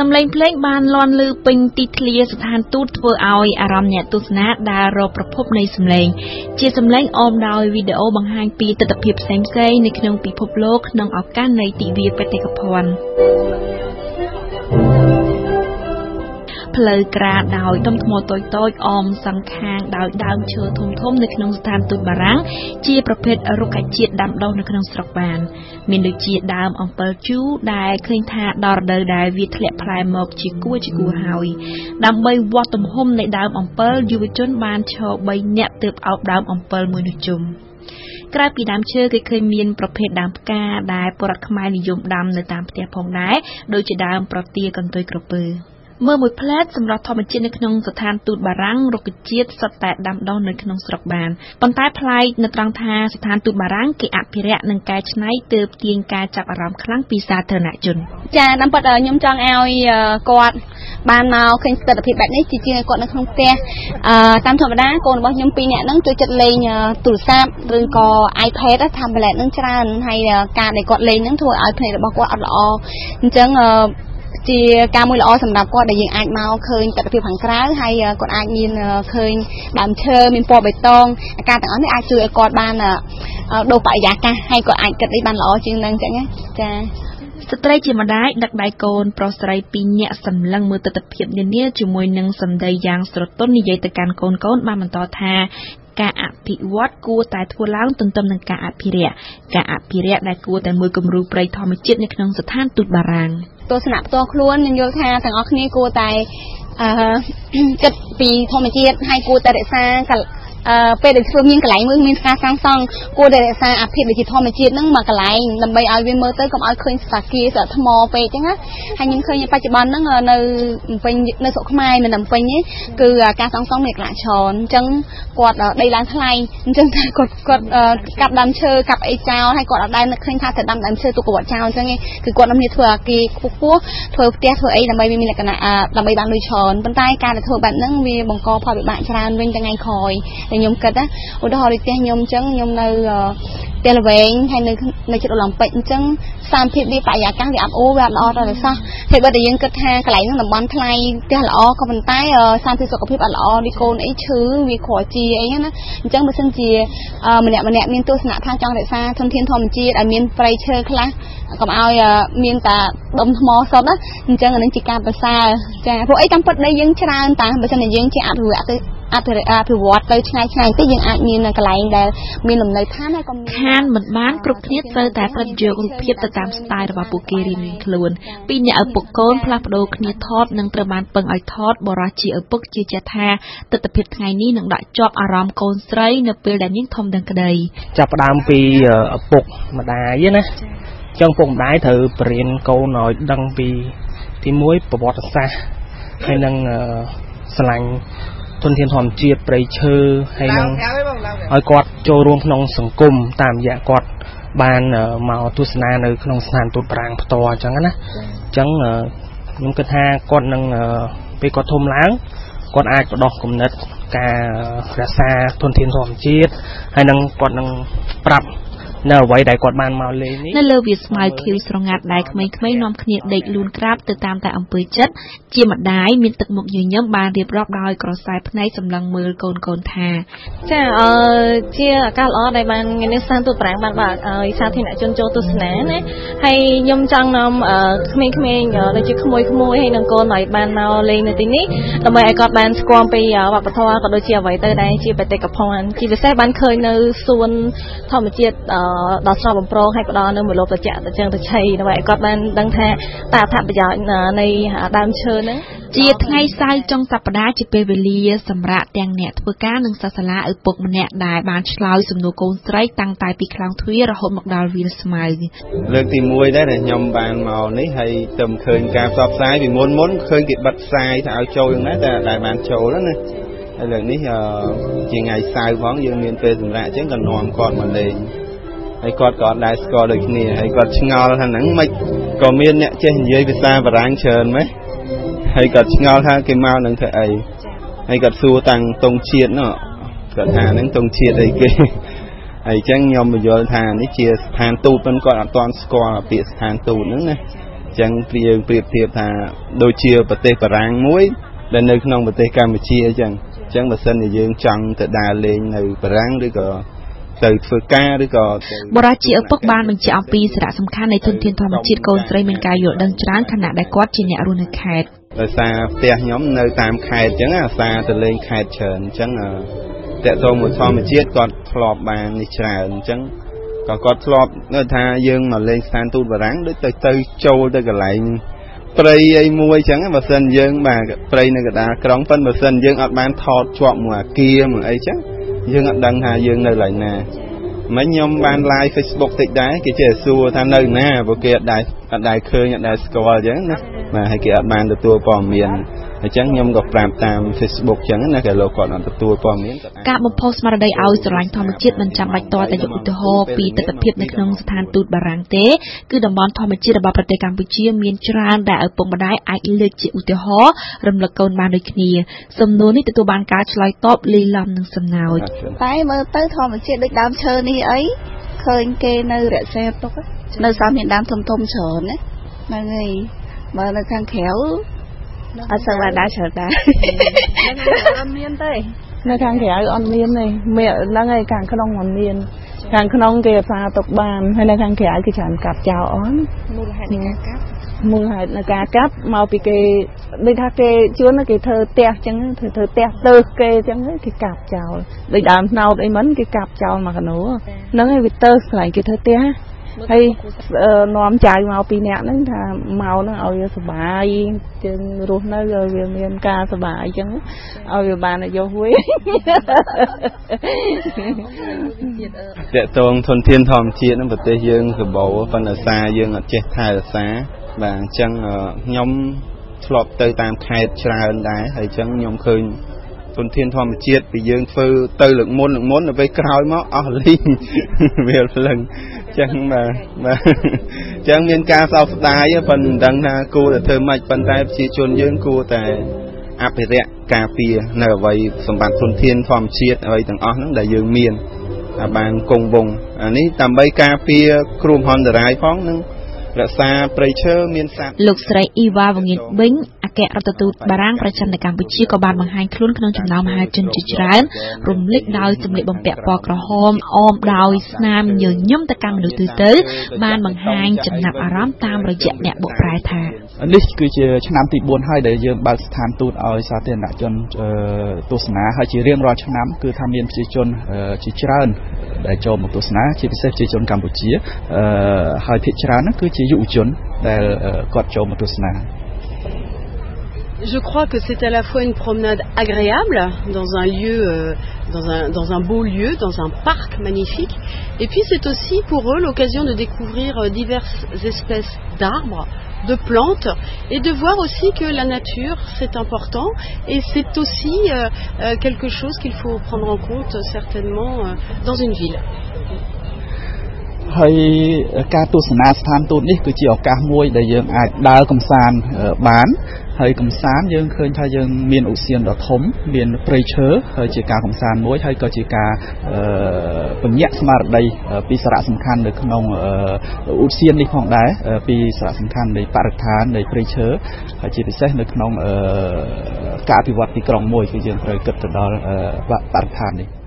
Some lane playing ban lon looping titlia satan tooth for our aramnet to snap da ro propop na some lane. Cheer some lane om now video behind P to the pip same say, Nick no people block, no afghan na TV petek upon. Play grad now, don't more toy some can down chill tom the canons stand to barang, cheer prepared a rook at cheat damp down the canons struck ban. Mean the cheat down on Perchu, die clean hat, daughter die with let prime of chiku howie. Damn by bottom home lay down on Pearl, you with John Ban chow by net tip out down on Pearl Munchum. ក្រៅពីដើមឈើគេឃើញមានប្រភេទដើមផ្កាដែលពលរដ្ឋខ្មែរនិយមដាំនៅតាមផ្ទះផងដែរដូចជាដើមប្រទាលកន្ទុយក្រពើ មើលមួយផ្លែតសម្រាប់ធម្មជាតិនៅក្នុងស្ថានទូតបារាំងរុក្ខជាតិសុទ្ធតែដាំដុះនៅក្នុងស្រុកបានប៉ុន្តែផ្លែនៅត្រង់ថាស្ថានទូតបារាំងគេអភិរក្សនិងកែច្នៃទើបទាញការចាប់អារម្មណ៍ខ្លាំងពីសាធារណជនចាតាមពិតខ្ញុំចង់ឲ្យគាត់បានមកឃើញស្ថិរភាពបែបនេះជាជាងគាត់នៅក្នុងផ្ទះតាមធម្មតាកូនរបស់ខ្ញុំពីរនាក់ហ្នឹងចូលចិត្តលេងទូរស័ព្ទឬក៏ iPad ថាប្លែតហ្នឹងច្រើនហើយការដែលគាត់លេងហ្នឹងធ្វើឲ្យភ្នែករបស់គាត់អត់ល្អអញ្ចឹង ជាការមួយល្អសម្រាប់គាត់ដែលយើងអាចមកឃើញទស្សនវិជ្ជាខាងក្រៅហើយគាត់អាចមានឃើញដើមឈើមានពណ៌បៃតងអាការទាំងអស់នេះអាចជួយឲ្យគាត់បានដូរបរិយាកាសហើយគាត់អាចគិតនេះបានល្អជាងនឹងអញ្ចឹងណាចា ស្ត្រីជាម្ដាយដឹកដៃកូនប្រុសស្រីពីរនាក់សម្លឹងមើលទស្សនវិជ្ជានានាជាមួយនឹងសម្ដីយ៉ាងស្រទន់និយាយទៅកាន់កូនកូនបានបន្តថាការអភិវឌ្ឍគួរតែធ្វើឡើងទន្ទឹមនឹងការអភិរក្សដែលគួរតែមើលគំរូព្រៃធម្មជាតិនៅក្នុងស្ថានទូតបារាំងទស្សនៈផ្ទាល់ខ្លួនខ្ញុំយល់ថាទាំងអស់គ្នាគួរតែគិតពីធម្មជាតិហើយគួរតែរក្សាពេលដែលធ្វើមានកន្លែងមានការសាងសង់គួរតែរក្សាអភិបវិជាធម្មជាតិហ្នឹងមកកន្លែងដើម្បីឲ្យវាមើលទៅកុំឲ្យឃើញស្ថាគារស្អិតថ្មពេកអញ្ចឹងណាហើយខ្ញុំឃើញបច្ចុប្បន្នហ្នឹងនៅពេញនៅស្រុកខ្មែរមិនតែពេញទេគឺការសាងសង់មានកន្លែងច្រើនអញ្ចឹងគាត់ដីឡើងថ្លៃអញ្ចឹងតែគាត់កាប់ដើមឈើកាប់អីចោលហើយគាត់អត់ដែលនឹកឃើញថាទៅដាំដើមឈើទុកកវត្តចោលអញ្ចឹងគឺគាត់នាំគ្នាធ្វើអាគារខ្ពស់ធ្វើផ្ទះធ្វើអីដើម្បីវាមានលក្ខណៈដើម្បីបានលុយច្រើនប៉ុន្តែការដែលធ្វើបែបហ្នឹងវាបង្កផលវិបាកច្រើនវិញថ្ងៃក្រោយ ខ្ញុំគិតណាឧទាហរណ៍ដូចផ្ទះខ្ញុំអញ្ចឹងខ្ញុំនៅផ្ទះល្វែងហើយនៅជិតអូឡ িম্পিক អញ្ចឹងសាមភាពវាបរិយាកាសវាអត់អូវាអត់ល្អដល់សោះហើយបើតែយើងគិតថាកន្លែងហ្នឹងតំបន់ថ្លៃផ្ទះល្អក៏ប៉ុន្តែសាមភាពសុខភាពអត់ល្អដូចកូនអីឈឺវាក្រជាអីណាអញ្ចឹងបើសិនជាម្នាក់មានទស្សនៈថាចង់រក្សាធនធានធម្មជាតិឲ្យមានព្រៃឈើខ្លះកុំឲ្យមានតែដុំថ្មសុទ្ធណាអញ្ចឹងអានឹងជាការប្រសើរចាព្រោះអីតាមពិតដីយើងច្រើនតែបើសិនជាយើងជាអភិវឌ្ឍទៅឆ្ងាយតិចយើងអាចមានកន្លែងដែលមានលំនៅឋានហើយក៏ខានមិនបានគ្រប់គ្នាត្រូវតែប្រតិយករូបភាពទៅតាមស្ទាយរបស់ពួកគេរៀងៗខ្លួនពីអ្នកឪពុកកូនផ្លាស់ប្ដូរគ្នាថតនិងត្រូវបានពឹងឲ្យថតបរិះជាឪពុកជាថាទស្សនវិជ្ជាថ្ងៃនេះនឹងដាក់ជាប់អារម្មណ៍កូនស្រីនៅពេលដែលនាងធំដឹងក្តីចាប់ផ្ដើមពីឪពុកម្ដាយណាចឹងពុកម្ដាយត្រូវបរៀនកូនឲ្យដឹងពីទី1ប្រវត្តិសាស្ត្រហើយនឹងស្រឡាញ់ធនធានធម្មជាតិព្រៃឈើហើយនឹងឲ្យគាត់ចូលរួមក្នុងសង្គមតាមរយៈគាត់បានមកទស្សនានៅក្នុងស្ថានទូតប្រាំងផ្ទាល់អញ្ចឹងណាអញ្ចឹងខ្ញុំគិតថាគាត់នឹងពេលគាត់ធំឡើងគាត់អាចបដោះគំនិតការរក្សាធនធានធម្មជាតិហើយនឹងគាត់នឹងប្រាប់នៅអ្វីដែលគាត់បានមកលេងនេះនៅលើវាស្មៅខៀវស្រងាត់ដែលក្មេងៗនាំគ្នាដេកលូនក្រាបទៅតាមតែអំពើចិត្តជាម្ដាយមានទឹកមុខញញឹមបានរៀបរាប់ដោយក្រសែភ្នែកសម្លឹងមើលកូនថាចាជាឱកាសល្អដែលបានថ្ងៃនេះស្ថានទូតប្រាំងបានបើកឲ្យសាធារណជនចូលទស្សនាណាហើយខ្ញុំចង់នាំក្មេងៗដូចជាក្មួយហើយនឹងកូនឲ្យបានមកលេងនៅទីនេះដើម្បីឲ្យគាត់បានស្គាល់ពីវប្បធម៌ក៏ដូចជាអ្វីទៅដែរជាបេតិកភណ្ឌជាពិសេសបានឃើញនៅសួនធម្មជាតិដល់ស្រស់បំព្រងឲ្យផ្ដល់នៅមូលបច្ចៈទៅចឹងទៅឆៃដើម្បីឲ្យគាត់បានដឹងថាតើអត្ថប្រយោជន៍នៃដើមឈើហ្នឹងជាថ្ងៃសៅរ៍ចុងសប្តាហ៍ជាពេលវេលាសម្រាប់ទាំងអ្នកធ្វើការនិងសិស្សសាលាឪពុកម្នាក់ដែលបានឆ្លើយសំណួរកូនស្រីតាំងតែពីខ្លោងទ្វាររហូតមកដល់វាលស្មៅលើកទី1ដែរខ្ញុំបានមកនេះហើយទៅឃើញការផ្សព្វផ្សាយពីមុនឃើញគេបិទផ្សាយថាឲ្យចូលហ្នឹងតែដែលបានចូលណាហើយលើកនេះជាថ្ងៃសៅរ៍ផងយើងមានពេលសម្រាប់អញ្ចឹងក៏នាំគាត់មកលេងហើយគាត់ក៏ដែរស្គាល់ដូចគ្នាហើយគាត់ឆ្ងល់ថាហ្នឹងមិនក៏មានអ្នកចេះនិយាយភាសាបារាំងច្រើនម៉េចហើយគាត់ឆ្ងល់ថាគេមកនឹងធ្វើអីហើយគាត់សួរតាំងតុងជាតិនោះគាត់ថាហ្នឹងតុងជាតិអីគេហើយអញ្ចឹងខ្ញុំបញ្យល់ថានេះជាស្ថានទូតប៉ុន្តែគាត់អត់ទាន់ស្គាល់ពាក្យស្ថានទូតហ្នឹងណាចឹងយើងប្រៀបធៀបថាដូចជាប្រទេសបារាំងមួយដែលនៅក្នុងប្រទេសកម្ពុជាអញ្ចឹងបើសិនជាយើងចង់ទៅដើរលេងនៅបារាំងឬក៏ទៅធ្វើការឬក៏បរិយាជាឪពុកបានបញ្ជាក់អំពីសារៈសំខាន់នៃធនធានធម្មជាតិកូនស្រីមានការយល់ដឹងច្រើនខណៈដែលគាត់ជាអ្នករស់នៅខេត្តដោយសារផ្ទះខ្ញុំនៅតាមខេត្តអញ្ចឹងអាសាទៅលេងខេត្តច្រើនអញ្ចឹងតកតងមួយធម្មជាតិគាត់ធ្លាប់បាននេះច្រើនអញ្ចឹងក៏គាត់ធ្លាប់នៅថាយើងមកលេងស្ថានទូតបារាំងដូចទៅចូលទៅកន្លែងព្រៃអីមួយអញ្ចឹងបើសិនយើងបាទព្រៃនៅកណ្ដាលក្រុងប៉ុន្តែបើសិនយើងអត់បានថតជាប់មួយអាគារមួយអីចឹងយើងអត់ដឹងថាយើងនៅកន្លែងណាមិញខ្ញុំបាន live Facebook តិចដែរគេចេះសួរថានៅណាព្រោះគេអត់ដែរឃើញអត់ដែរស្គាល់អញ្ចឹងណាបាទហើយគេអត់បានទទួលព័ត៌មានអញ្ចឹងខ្ញុំក៏ប្រាប់តាម Facebook អញ្ចឹងណាគេលោកគាត់អត់ទទួលព័ត៌មានការបំផុសស្មារតីឲ្យស្រឡាញ់ធម្មជាតិមិនចាំបាច់តតែយកឧទាហរណ៍ពីទស្សនវិជ្ជានៅក្នុងស្ថានទូតបារាំងទេគឺតំបន់ធម្មជាតិរបស់ប្រទេសកម្ពុជាមានច្រើនដែលឪពុកម្ដាយអាចលើកជាឧទាហរណ៍រំលឹកកូនបានដូចគ្នាសំណួរនេះទទួលបានការឆ្លើយតបលាយឡំនឹងសំណើចតែមើលទៅធម្មជាតិដូចដើមឈើនេះអីឃើញគេនៅរក្សាទុកនៅសាមានដើមធំច្រើនណាហ្នឹងហើយបើនៅខាងក្រៅអត់សូវបានដើរច្រើនដែរអត់មានទេនៅខាងក្រៅអត់មានទេមានហ្នឹងហើយខាងក្នុងមិនមានខាងក្នុងគេអាសាទុកបានហើយនៅខាងក្រៅគេច្រើនកាប់ចោលអស់មូលហេតុនៃការកាប់មូលហេតុនៃការកាប់មកពីគេដូចថាគេជួនគេធ្វើផ្ទះអញ្ចឹងធ្វើផ្ទះទើសគេអញ្ចឹងគេកាប់ចោលដូចដើមថ្នោតអីមិនគេកាប់ចោលមកកណូហ្នឹងហើយវាទើសកន្លែងគេធ្វើផ្ទះហើយនាំចៅមកពីអ្នកហ្នឹងថាមកហ្នឹងឲ្យវាសុបាយជាងរស់នៅឲ្យវាមានការសុបាយអញ្ចឹងឲ្យវាបានយកវិញតកតងធនធានធម្មជាតិហ្នឹងប្រទេសយើងសម្បូរប៉ុន្តែសារយើងអត់ចេះថែរក្សាបាទអញ្ចឹងខ្ញុំធ្លាប់ទៅតាមខេត្តច្រើនដែរហើយអញ្ចឹងខ្ញុំឃើញធនធានធម្មជាតិពីយើងធ្វើទៅលើកមុនទៅពេលក្រោយមកអស់លីងវាភ្លឹងចឹងបាទចឹងមានការសោកស្ដាយប៉ុន្តែមិនដឹងថាគួរតែធ្វើម៉េចប៉ុន្តែប្រជាជនយើងគួរតែអភិរក្សការពារនៅអ្វីសម្បត្តិធនធានធម្មជាតិអ្វីទាំងអស់ហ្នឹងដែលយើងមានឲ្យបានគង់វង្សអានេះដើម្បីការពារគ្រោះមហន្តរាយផងនឹងរក្សាព្រៃឈើមានសត្វលោកស្រីអ៊ីវ៉ាវងៀនប៊ិញអគ្គរដ្ឋទូតបារាំងប្រចាំនៅកម្ពុជាក៏បានបង្ហាញខ្លួនក្នុងចំណោមមហាជនជាច្រើនរំលេចដោយសម្លៀកបំពាក់ពណ៌ក្រហមអមដោយស្នាមញញឹមទៅកាន់មនុស្សទូទៅបានបង្ហាញចំណាប់អារម្មណ៍តាមរយៈអ្នកបកប្រែថានេះគឺជាឆ្នាំទី4ហើយដែលយើងបើកស្ថានទូតឲ្យសាធារណជនទស្សនាហើយជារៀងរាល់ឆ្នាំគឺថាមានប្រជាជនជាច្រើនដែលចូលមកទស្សនាជាពិសេសប្រជាជនកម្ពុជាហើយភាគច្រើនហ្នឹងគឺជាយុវជនដែលគាត់ចូលមកទស្សនា Je crois que c'est à la fois une promenade agréable dans un lieu, dans un beau lieu, dans un parc magnifique. Et puis c'est aussi pour eux l'occasion de découvrir diverses espèces d'arbres, de plantes, et de voir aussi que la nature c'est important et c'est aussi quelque chose qu'il faut prendre en compte certainement dans une ville. ហើយការទស្សនាស្ថានទូតនេះគឺជាឱកាសមួយដែលយើងអាចដើរកម្សាន្តបានហើយកម្សាន្តយើងឃើញថាយើងមានឧទ្យានដ៏ធំមានព្រៃឈើហើយជាការកម្សាន្តមួយហើយក៏ជាការពញ្ញាក់ស្មារតីពីសារៈសំខាន់នៅក្នុងឧទ្យាននេះផងដែរពីសារៈសំខាន់នៃបរិស្ថាននៃព្រៃឈើហើយជាពិសេសនៅក្នុងការអភិវឌ្ឍទីក្រុងមួយគឺយើងត្រូវគិតទៅដល់បរិស្ថាននេះ